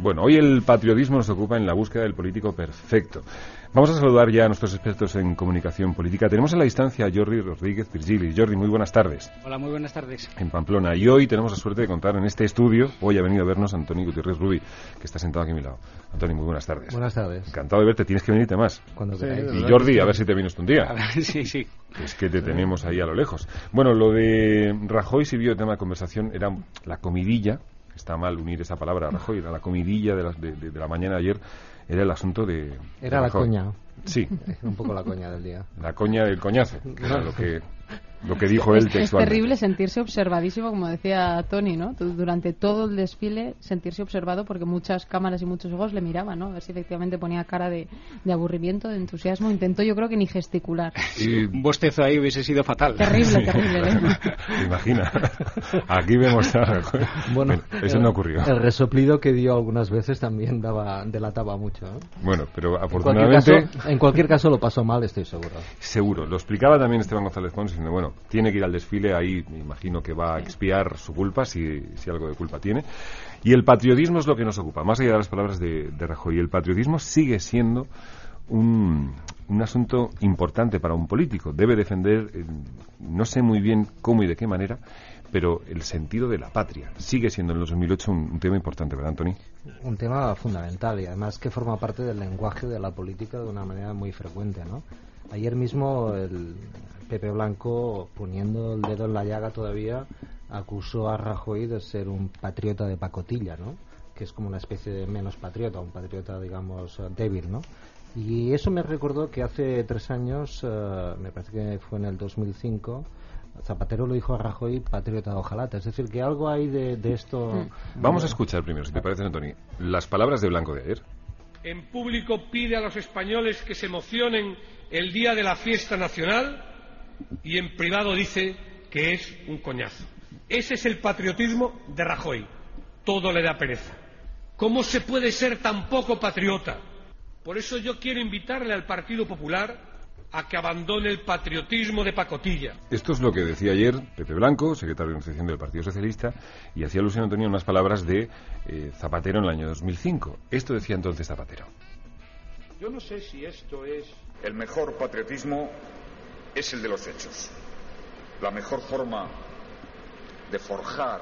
Bueno, hoy el patriotismo nos ocupa en la búsqueda del político perfecto. Vamos a saludar ya a nuestros expertos en comunicación política. Tenemos a la distancia a Jordi Rodríguez Virgili. Jordi, muy buenas tardes. Hola, muy buenas tardes. En Pamplona. Y hoy tenemos la suerte de contar en este estudio, hoy ha venido a vernos Antoni Gutiérrez Rubí, que está sentado aquí a mi lado. Antoni, muy buenas tardes. Buenas tardes. Encantado de verte, tienes que venirte más. Cuando sí, queráis. Y Jordi, a ver si te vienes un día. Sí. Es que te tenemos ahí a lo lejos. Bueno, lo de Rajoy sirvió de tema de conversación, era la comidilla. Está mal unir esa palabra a Rajoy, era la comidilla de la mañana de ayer, era el asunto de Era de la coña. Sí. Un poco la coña del día. La coña del coñazo, que era lo que dijo él textualmente. Es terrible sentirse observadísimo, como decía Tony, ¿no? Durante todo el desfile sentirse observado porque muchas cámaras y muchos ojos le miraban, ¿no? A ver si efectivamente ponía cara de aburrimiento, de entusiasmo. Intentó, yo creo que ni gesticular. Sí, un bostezo ahí hubiese sido fatal. Terrible, sí. terrible. ¿Te imaginas? Aquí vemos a Rajoy. Bueno, eso no ocurrió. El resoplido que dio algunas veces también delataba mucho, ¿no? Bueno, pero afortunadamente... En cualquier caso lo pasó mal, estoy seguro. Seguro. Lo explicaba también Esteban González Pons, diciendo, bueno, tiene que ir al desfile, ahí me imagino que va a expiar su culpa, si algo de culpa tiene. Y el patriotismo es lo que nos ocupa, más allá de las palabras de Rajoy. El patriotismo sigue siendo un asunto importante para un político. Debe defender, no sé muy bien cómo y de qué manera, pero el sentido de la patria sigue siendo en los 2008 un tema importante, ¿verdad, Antoni? Un tema fundamental y además que forma parte del lenguaje de la política de una manera muy frecuente, ¿no? Ayer mismo el Pepe Blanco, poniendo el dedo en la llaga todavía, acusó a Rajoy de ser un patriota de pacotilla, ¿no? Que es como una especie de menos patriota, un patriota, digamos, débil, ¿no? Y eso me recordó que hace 3 años, me parece que fue en el 2005, Zapatero lo dijo a Rajoy, patriota de hojalata. Es decir, que algo hay de esto... Vamos a escuchar primero, si te parece, Antoni, las palabras de Blanco de ayer. En público pide a los españoles que se emocionen el día de la fiesta nacional y en privado dice que es un coñazo. Ese es el patriotismo de Rajoy. Todo le da pereza. ¿Cómo se puede ser tan poco patriota? Por eso yo quiero invitarle al Partido Popular a que abandone el patriotismo de pacotilla. Esto es lo que decía ayer Pepe Blanco, secretario de Organización del Partido Socialista, y hacía alusión, Antonio, unas palabras de Zapatero en el año 2005. Esto decía entonces Zapatero. Yo no sé si esto es... El mejor patriotismo es el de los hechos. La mejor forma de forjar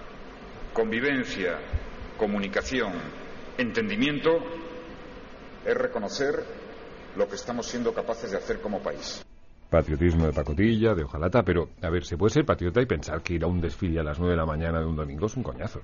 convivencia, comunicación, entendimiento es reconocer lo que estamos siendo capaces de hacer como país. Patriotismo de pacotilla, de hojalata, pero, a ver, ¿se puede ser patriota y pensar que ir a un desfile a las 9 de la mañana de un domingo es un coñazo?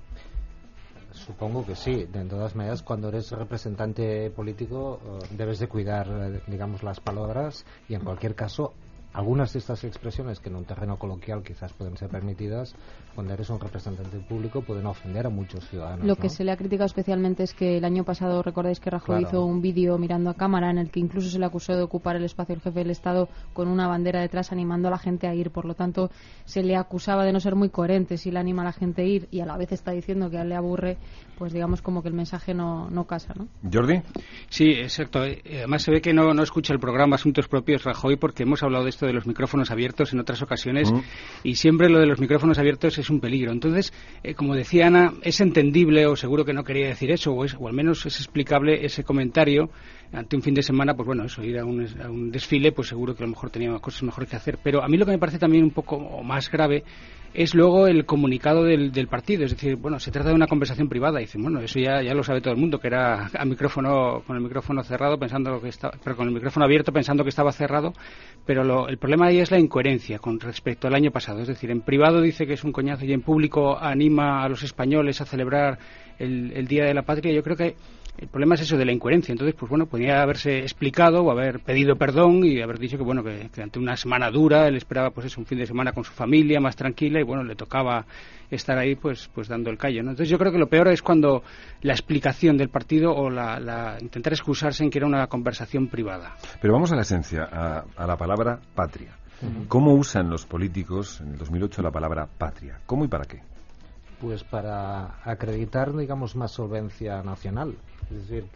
Supongo que sí. De todas maneras, cuando eres representante político, debes de cuidar, digamos, las palabras y, en cualquier caso, algunas de estas expresiones que en un terreno coloquial quizás pueden ser permitidas, cuando eres un representante público pueden ofender a muchos ciudadanos. Lo que ¿no? se le ha criticado especialmente es que el año pasado, recordáis que Rajoy hizo un vídeo mirando a cámara en el que incluso se le acusó de ocupar el espacio del jefe del Estado con una bandera detrás animando a la gente a ir. Por lo tanto, se le acusaba de no ser muy coherente si le anima a la gente a ir y a la vez está diciendo que a él le aburre, pues digamos como que el mensaje no casa, ¿no? ¿Jordi? Sí, exacto. Además se ve que no escucha el programa Asuntos Propios Rajoy porque hemos hablado de esto de los micrófonos abiertos en otras ocasiones y siempre lo de los micrófonos abiertos es un peligro. Entonces, como decía Ana, es entendible, o seguro que no quería decir eso, o al menos es explicable ese comentario ante un fin de semana, pues bueno, eso, ir a un desfile, pues seguro que a lo mejor tenía cosas mejor que hacer. Pero a mí lo que me parece también un poco más grave es luego el comunicado del partido. Es decir, bueno, se trata de una conversación privada. Y dicen, bueno, eso ya lo sabe todo el mundo, que era con el micrófono cerrado, pero con el micrófono abierto pensando que estaba cerrado. Pero el problema ahí es la incoherencia con respecto al año pasado. Es decir, en privado dice que es un coñazo y en público anima a los españoles a celebrar el Día de la Patria. Yo creo que el problema es eso de la incoherencia. Entonces, pues bueno, podría haberse explicado o haber pedido perdón y haber dicho que bueno, que ante una semana dura él esperaba pues eso, un fin de semana con su familia más tranquila y bueno, le tocaba estar ahí pues dando el callo, ¿no? Entonces yo creo que lo peor es cuando la explicación del partido o la intentar excusarse en que era una conversación privada. Pero vamos a la esencia, a la palabra patria. ¿Cómo usan los políticos en el 2008 la palabra patria? ¿Cómo y para qué? Pues para acreditar, digamos, más solvencia nacional. Es decir,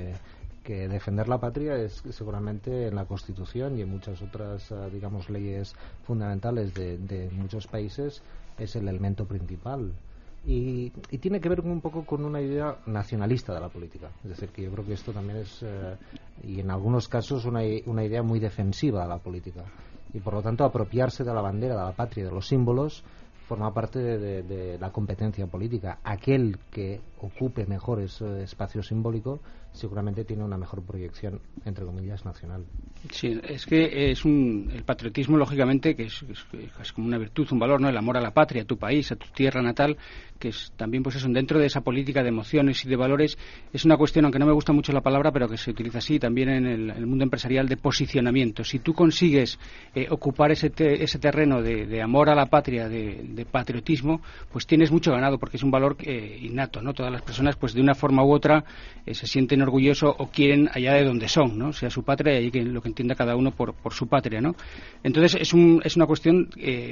que defender la patria es seguramente en la Constitución y en muchas otras, digamos, leyes fundamentales de muchos países es el elemento principal. Y tiene que ver un poco con una idea nacionalista de la política. Es decir, que yo creo que esto también es, y en algunos casos, una idea muy defensiva de la política. Y por lo tanto, apropiarse de la bandera, de la patria, de los símbolos, forma parte de la competencia política. Aquel que ocupe mejor ese espacio simbólico seguramente tiene una mejor proyección, entre comillas, nacional. Sí, es que el patriotismo, lógicamente, que es como una virtud, un valor, ¿no? El amor a la patria, a tu país, a tu tierra natal, que es también, pues eso, dentro de esa política de emociones y de valores, es una cuestión, aunque no me gusta mucho la palabra, pero que se utiliza así también en el mundo empresarial, de posicionamiento. Si tú consigues ocupar ese terreno de amor a la patria, de patriotismo, pues tienes mucho ganado, porque es un valor innato, ¿no? Todas las personas, pues de una forma u otra, se sienten orgullosos o quieren allá de donde son, ¿no? Sea su patria y lo que entienda cada uno por su patria, ¿no? Entonces es una cuestión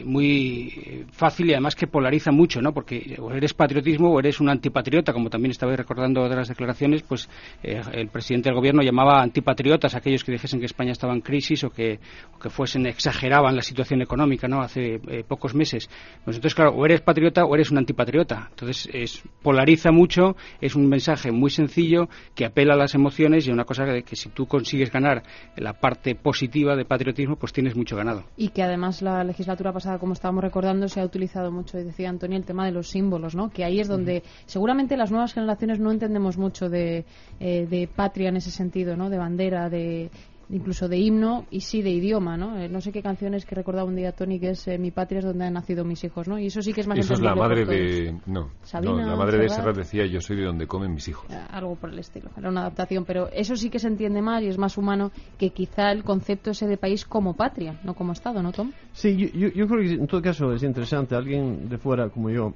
muy fácil y además que polariza mucho, ¿no? Porque o eres patriotismo o eres un antipatriota, como también estaba recordando de las declaraciones, pues el presidente del gobierno llamaba antipatriotas a aquellos que dijesen que España estaba en crisis o que exageraban la situación económica, ¿no? Hace pocos meses. Pues entonces, claro, o eres patriota o eres un antipatriota. Entonces polariza mucho, es un mensaje muy sencillo que apela a las emociones y una cosa que si tú consigues ganar la parte positiva de patriotismo, pues tienes mucho ganado. Y que además la legislatura pasada, como estábamos recordando, se ha utilizado mucho, y decía Antonio, el tema de los símbolos, ¿no? Que ahí es donde seguramente las nuevas generaciones no entendemos mucho de patria en ese sentido, ¿no? De bandera, incluso de himno y sí de idioma, ¿no? No sé qué canciones que recordaba un día Tony, que es Mi patria es donde han nacido mis hijos, ¿no? Y eso sí que es más eso es la madre de... Sabina, la madre de Serrat decía, yo soy de donde comen mis hijos. Algo por el estilo, era una adaptación, pero eso sí que se entiende más y es más humano que quizá el concepto ese de país como patria, no como Estado, ¿no, Tom? Sí, yo creo que en todo caso es interesante, alguien de fuera como yo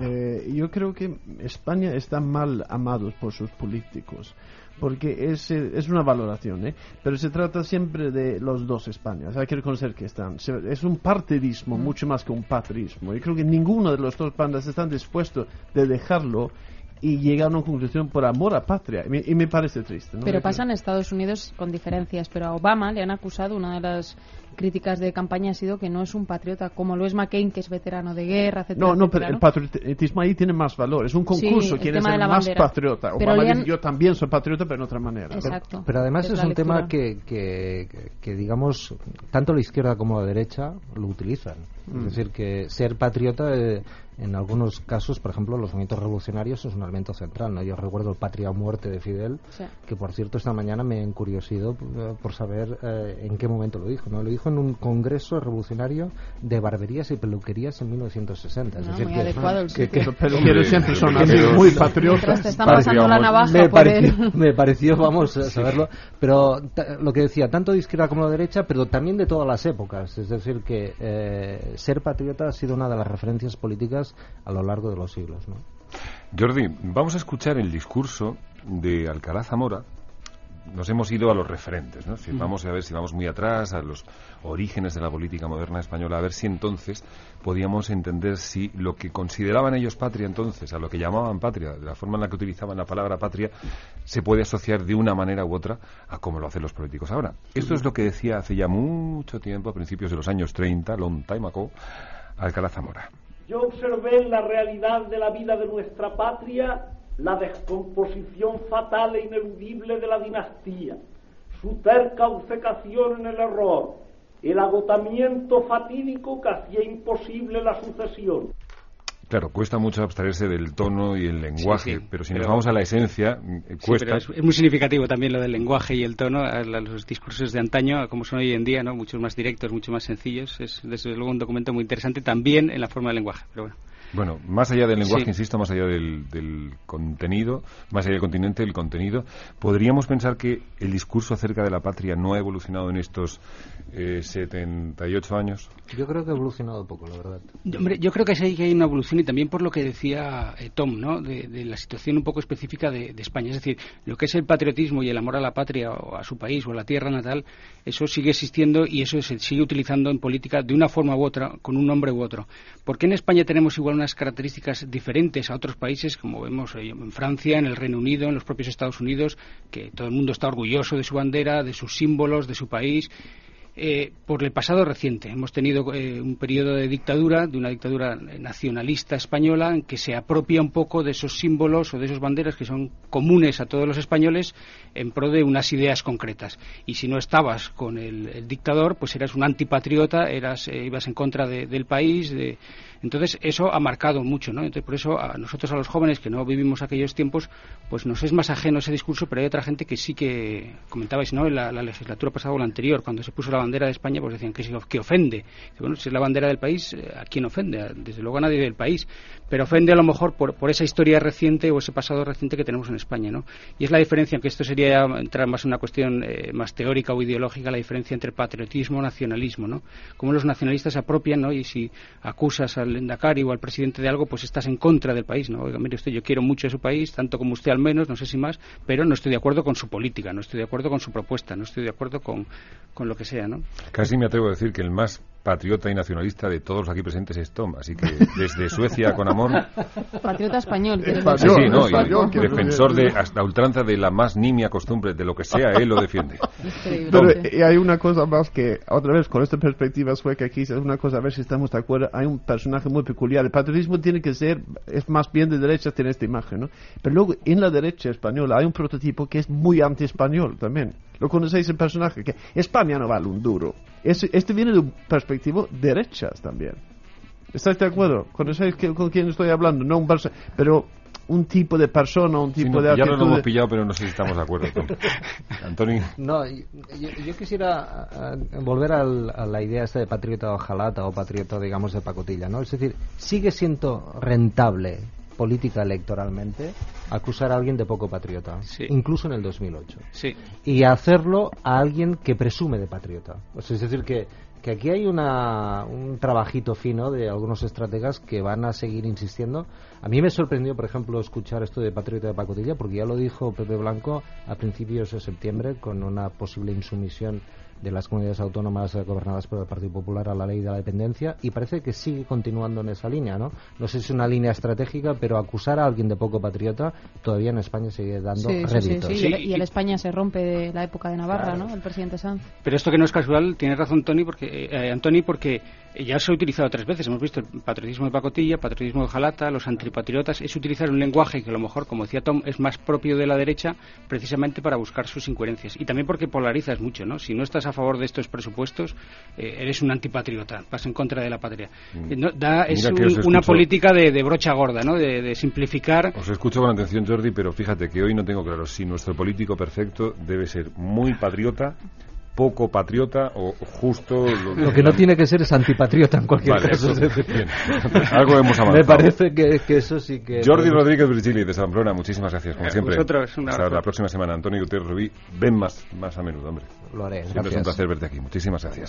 creo que España está mal amado por sus políticos, porque es una valoración, pero se trata siempre de los dos Españas. Hay que reconocer que es un partidismo mucho más que un patriotismo. Yo creo que ninguno de los dos bandas están dispuestos de dejarlo y llegar a una conclusión por amor a patria, y me parece triste, ¿no? Pero pasa en Estados Unidos con diferencias, pero a Obama le han acusado, una de las críticas de campaña ha sido que no es un patriota, como lo es McCain, que es veterano de guerra, etcétera. No, pero el patriotismo ahí tiene más valor, es un concurso, quién es el más patriota. Obama dice, yo también soy patriota, pero de otra manera. Exacto. Pero además es un tema que digamos, tanto la izquierda como la derecha lo utilizan. Es decir, que ser patriota en algunos casos, por ejemplo, los movimientos revolucionarios es un elemento central, ¿no? Yo recuerdo el Patria o Muerte de Fidel, que por cierto esta mañana me he encuriosido por saber en qué momento lo dijo, ¿no? Lo dijo en un congreso revolucionario de barberías y peluquerías en 1960. Es decir, muy adecuado el sitio. Los peluqueros siempre son muy patriotas. Te están pasando la navaja me pareció, vamos a saberlo, pero lo que decía, tanto de izquierda como de derecha, pero también de todas las épocas. Es decir, que ser patriota ha sido una de las referencias políticas a lo largo de los siglos, ¿no? Jordi, vamos a escuchar el discurso de Alcalá Zamora. Nos hemos ido a los referentes, ¿no? Vamos a ver si vamos muy atrás, a los orígenes de la política moderna española, a ver si entonces podíamos entender si lo que consideraban ellos patria entonces, a lo que llamaban patria, de la forma en la que utilizaban la palabra patria, se puede asociar de una manera u otra a cómo lo hacen los políticos ahora. Esto es lo que decía hace ya mucho tiempo, a principios de los años 30, long time ago, Alcalá Zamora. Yo observé en la realidad de la vida de nuestra patria la descomposición fatal e ineludible de la dinastía, su terca obcecación en el error, el agotamiento fatídico que hacía imposible la sucesión. Claro, cuesta mucho abstraerse del tono y el lenguaje, pero si nos vamos a la esencia, cuesta. Pero es muy significativo también lo del lenguaje y el tono, a los discursos de antaño, como son hoy en día, ¿no? Muchos más directos, mucho más sencillos. Es desde luego un documento muy interesante también en la forma del lenguaje, pero bueno. Bueno, más allá del lenguaje, insisto, más allá del contenido, más allá del continente, el contenido, ¿podríamos pensar que el discurso acerca de la patria no ha evolucionado en estos 78 años? Yo creo que ha evolucionado poco, la verdad. Hombre, yo creo que sí hay una evolución, y también por lo que decía Tom, ¿no? De la situación un poco específica de España. Es decir, lo que es el patriotismo y el amor a la patria o a su país o a la tierra natal, eso sigue existiendo y eso se sigue utilizando en política de una forma u otra, con un nombre u otro. ¿Por qué en España tenemos igual unas características diferentes a otros países, como vemos en Francia, en el Reino Unido, en los propios Estados Unidos, que todo el mundo está orgulloso de su bandera, de sus símbolos, de su país? por el pasado reciente. Hemos tenido un periodo de una dictadura nacionalista española, en que se apropia un poco de esos símbolos o de esas banderas que son comunes a todos los españoles en pro de unas ideas concretas. Y si no estabas con el dictador, pues eras un antipatriota, ibas en contra del país. Entonces eso ha marcado mucho, ¿no? Entonces por eso a nosotros, a los jóvenes que no vivimos aquellos tiempos, pues nos es más ajeno ese discurso, pero hay otra gente que sí que comentabais, ¿no? En la legislatura pasada o la anterior, cuando se puso la bandera de España, pues decían que ofende. Bueno, si es la bandera del país, ¿a quién ofende? Desde luego a nadie del país, pero ofende a lo mejor por esa historia reciente o ese pasado reciente que tenemos en España, ¿no? Y es la diferencia, aunque esto sería entrar más en una cuestión más teórica o ideológica, la diferencia entre patriotismo y nacionalismo, ¿no? Como los nacionalistas se apropian, ¿no? Y si acusas al Endacari o al presidente de algo, pues estás en contra del país, ¿no? Oiga, mire usted, yo quiero mucho a su país, tanto como usted al menos, no sé si más, pero no estoy de acuerdo con su política, no estoy de acuerdo con su propuesta, no estoy de acuerdo con lo que sea, ¿no? Casi me atrevo a decir que el más patriota y nacionalista de todos los aquí presentes es Tom, así que desde Suecia con amor. Patriota español. Y defensor de hasta ultranza de la más nimia costumbre, de lo que sea, él lo defiende. Pero y hay una cosa más que, otra vez, con esta perspectiva sueca aquí, es una cosa, a ver si estamos de acuerdo, hay un personaje muy peculiar. El patriotismo tiene que ser, es más bien de derecha, tiene esta imagen, ¿no? Pero luego, en la derecha española hay un prototipo que es muy anti-español también. ¿Lo conocéis el personaje? Que España no vale un duro. Este viene de un perspectivo derechas también. ¿Estáis de acuerdo? ¿Conocéis con quién estoy hablando? No pero un tipo de persona, un tipo de actitud. Ya lo hemos pillado, pero no sé si estamos de acuerdo. Antonio. No, yo quisiera volver a la idea esta de patriota ojalata o patriota, digamos, de pacotilla, ¿no? Es decir, sigue siendo rentable política electoralmente acusar a alguien de poco patriota, sí, incluso en el 2008, sí, y hacerlo a alguien que presume de patriota. O sea, es decir, que aquí hay un trabajito fino de algunos estrategas que van a seguir insistiendo. A mí me sorprendió, por ejemplo, escuchar esto de patriota de pacotilla, porque ya lo dijo Pepe Blanco a principios de septiembre con una posible insumisión de las comunidades autónomas gobernadas por el Partido Popular a la ley de la dependencia, y parece que sigue continuando en esa línea, ¿no? No sé si es una línea estratégica, pero acusar a alguien de poco patriota todavía en España sigue dando réditos. Sí. Y el España se rompe de la época de Navarra, claro, ¿no? El presidente Sanz. Pero esto que no es casual, tiene razón Antoni, porque ya se ha utilizado 3 veces. Hemos visto el patriotismo de pacotilla, patriotismo de ojalata, los antipatriotas. Es utilizar un lenguaje que a lo mejor, como decía Tom, es más propio de la derecha, precisamente para buscar sus incoherencias. Y también porque polarizas mucho, ¿no? Si no estás a favor de estos presupuestos, eres un antipatriota, vas en contra de la patria. Es una política de brocha gorda, ¿no? De simplificar. Os escucho con atención, Jordi, pero fíjate que hoy no tengo claro si nuestro político perfecto debe ser muy patriota, poco patriota o justo... Lo que no tiene que ser es antipatriota en cualquier caso. Bien. Algo hemos avanzado. Me parece que eso sí que... Jordi Rodríguez Virgili de Pamplona, muchísimas gracias, como siempre. Vosotros, hasta la próxima semana. Antonio Gutiérrez Rubí, ven más a menudo, hombre. Lo haré, siempre gracias. Es un placer verte aquí. Muchísimas gracias.